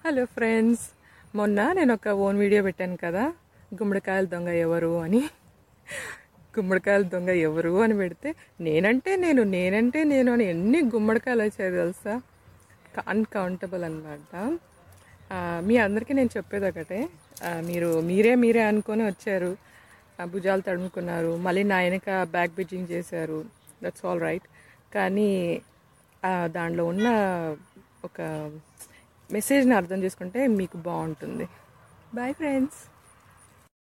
Hello friends, మొన్న నేను ఒక ఓన్ వీడియో పెట్టాను కదా, గుమ్మడికాయల దొంగ ఎవరు అని. గుమ్మడికాయల దొంగ ఎవరు అని పెడితే నేను అని ఎన్ని గుమ్మడికాయలు వచ్చాయి తెలుసా. అన్కౌంటబుల్ అనమాట. మీ అందరికీ నేను చెప్పేది ఒకటే, మీరే అనుకొని వచ్చారు, భుజాలు తడుముకున్నారు, మళ్ళీ నా వెనక బ్యాక్ బిడ్జింగ్ చేశారు. That's all right. కానీ దాంట్లో ఉన్న ఒక మెసేజ్ని అర్థం చేసుకుంటే మీకు బాగుంటుంది. Boy friends.